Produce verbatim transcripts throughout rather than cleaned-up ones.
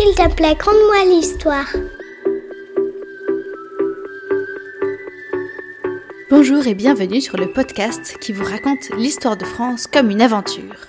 S'il te plaît, conte-moi l'histoire. Bonjour et bienvenue sur le podcast qui vous raconte l'histoire de France comme une aventure.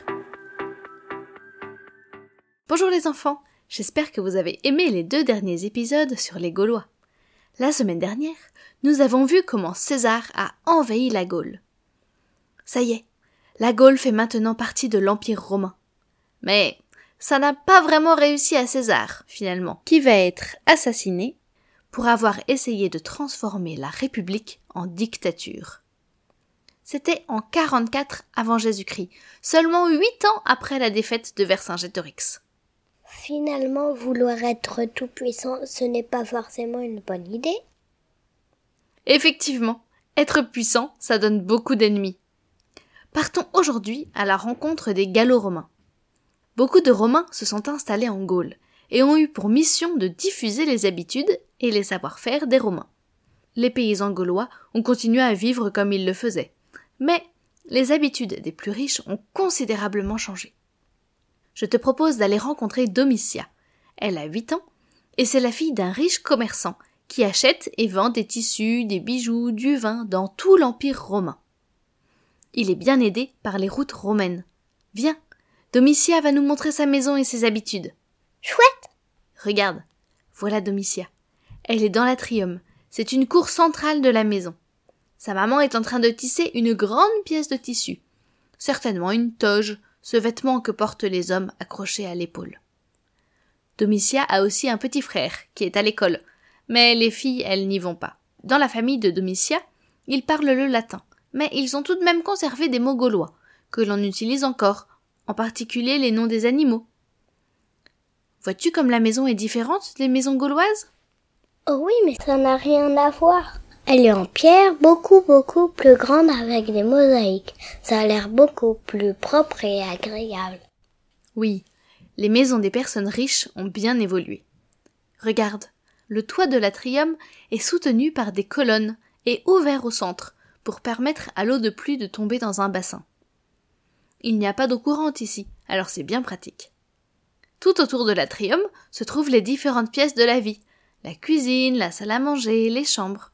Bonjour les enfants, j'espère que vous avez aimé les deux derniers épisodes sur les Gaulois. La semaine dernière, nous avons vu comment César a envahi la Gaule. Ça y est, la Gaule fait maintenant partie de l'Empire romain. Mais ça n'a pas vraiment réussi à César, finalement, qui va être assassiné pour avoir essayé de transformer la République en dictature. C'était en quarante-quatre avant Jésus-Christ, seulement huit ans après la défaite de Vercingétorix. Finalement, vouloir être tout-puissant, ce n'est pas forcément une bonne idée. Effectivement, être puissant, ça donne beaucoup d'ennemis. Partons aujourd'hui à la rencontre des Gallo-Romains. Beaucoup de Romains se sont installés en Gaule et ont eu pour mission de diffuser les habitudes et les savoir-faire des Romains. Les paysans gaulois ont continué à vivre comme ils le faisaient, mais les habitudes des plus riches ont considérablement changé. Je te propose d'aller rencontrer Domitia. Elle a huit ans et c'est la fille d'un riche commerçant qui achète et vend des tissus, des bijoux, du vin dans tout l'Empire romain. Il est bien aidé par les routes romaines. Viens, Domitia va nous montrer sa maison et ses habitudes. Chouette! Regarde, voilà Domitia. Elle est dans l'atrium. C'est une cour centrale de la maison. Sa maman est en train de tisser une grande pièce de tissu. Certainement une toge, ce vêtement que portent les hommes accrochés à l'épaule. Domitia a aussi un petit frère qui est à l'école, mais les filles, elles n'y vont pas. Dans la famille de Domitia, ils parlent le latin, mais ils ont tout de même conservé des mots gaulois, que l'on utilise encore, en particulier les noms des animaux. Vois-tu comme la maison est différente des maisons gauloises ? Oh oui, mais ça n'a rien à voir. Elle est en pierre, beaucoup, beaucoup plus grande avec des mosaïques. Ça a l'air beaucoup plus propre et agréable. Oui, les maisons des personnes riches ont bien évolué. Regarde, le toit de l'atrium est soutenu par des colonnes et ouvert au centre pour permettre à l'eau de pluie de tomber dans un bassin. Il n'y a pas d'eau courante ici, alors c'est bien pratique. Tout autour de l'atrium se trouvent les différentes pièces de la vie, la cuisine, la salle à manger, les chambres.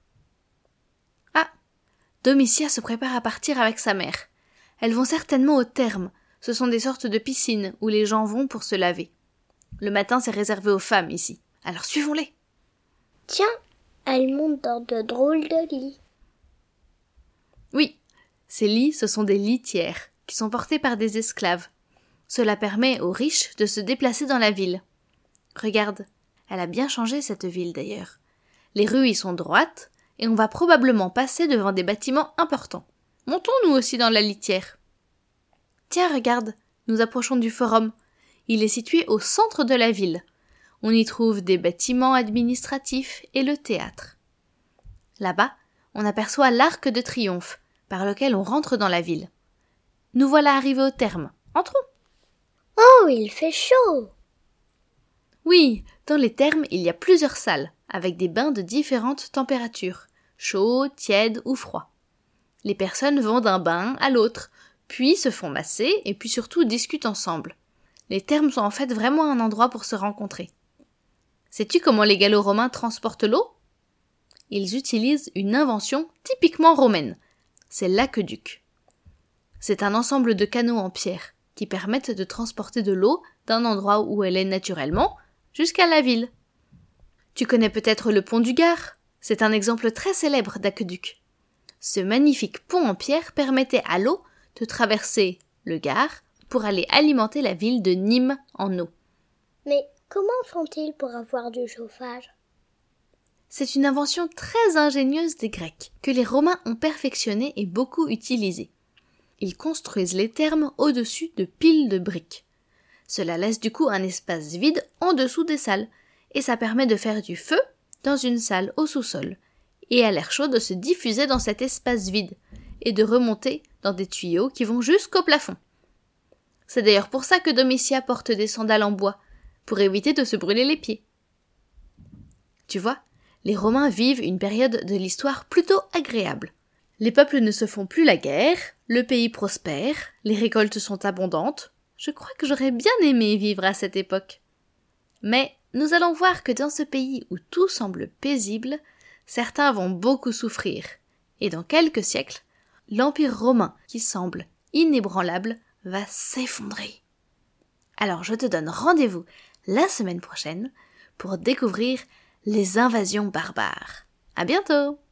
Ah, Domitia se prépare à partir avec sa mère. Elles vont certainement aux thermes. Ce sont des sortes de piscines où les gens vont pour se laver. Le matin, c'est réservé aux femmes ici. Alors suivons-les. Tiens, elles montent dans de drôles de lits. Oui, ces lits, ce sont des litières qui sont portés par des esclaves. Cela permet aux riches de se déplacer dans la ville. Regarde, elle a bien changé cette ville d'ailleurs. Les rues y sont droites et on va probablement passer devant des bâtiments importants. Montons nous aussi dans la litière. Tiens, regarde, nous approchons du forum. Il est situé au centre de la ville. On y trouve des bâtiments administratifs et le théâtre. Là-bas, on aperçoit l'arc de triomphe par lequel on rentre dans la ville. Nous voilà arrivés au terme. Entrons. Oh, il fait chaud! Oui, dans les thermes, il y a plusieurs salles, avec des bains de différentes températures, chaud, tiède ou froid. Les personnes vont d'un bain à l'autre, puis se font masser et puis surtout discutent ensemble. Les thermes sont en fait vraiment un endroit pour se rencontrer. Sais-tu comment les Gallo-Romains transportent l'eau ? Ils utilisent une invention typiquement romaine. C'est l'aqueduc. C'est un ensemble de canaux en pierre qui permettent de transporter de l'eau d'un endroit où elle est naturellement jusqu'à la ville. Tu connais peut-être le pont du Gard ? C'est un exemple très célèbre d'aqueduc. Ce magnifique pont en pierre permettait à l'eau de traverser le Gard pour aller alimenter la ville de Nîmes en eau. Mais comment font-ils pour avoir du chauffage ? C'est une invention très ingénieuse des Grecs que les Romains ont perfectionnée et beaucoup utilisée. Ils construisent les thermes au-dessus de piles de briques. Cela laisse du coup un espace vide en dessous des salles, et ça permet de faire du feu dans une salle au sous-sol, et à l'air chaud de se diffuser dans cet espace vide, et de remonter dans des tuyaux qui vont jusqu'au plafond. C'est d'ailleurs pour ça que Domitia porte des sandales en bois, pour éviter de se brûler les pieds. Tu vois, les Romains vivent une période de l'histoire plutôt agréable. Les peuples ne se font plus la guerre, le pays prospère, les récoltes sont abondantes. Je crois que j'aurais bien aimé vivre à cette époque. Mais nous allons voir que dans ce pays où tout semble paisible, certains vont beaucoup souffrir. Et dans quelques siècles, l'Empire romain, qui semble inébranlable, va s'effondrer. Alors je te donne rendez-vous la semaine prochaine pour découvrir les invasions barbares. À bientôt!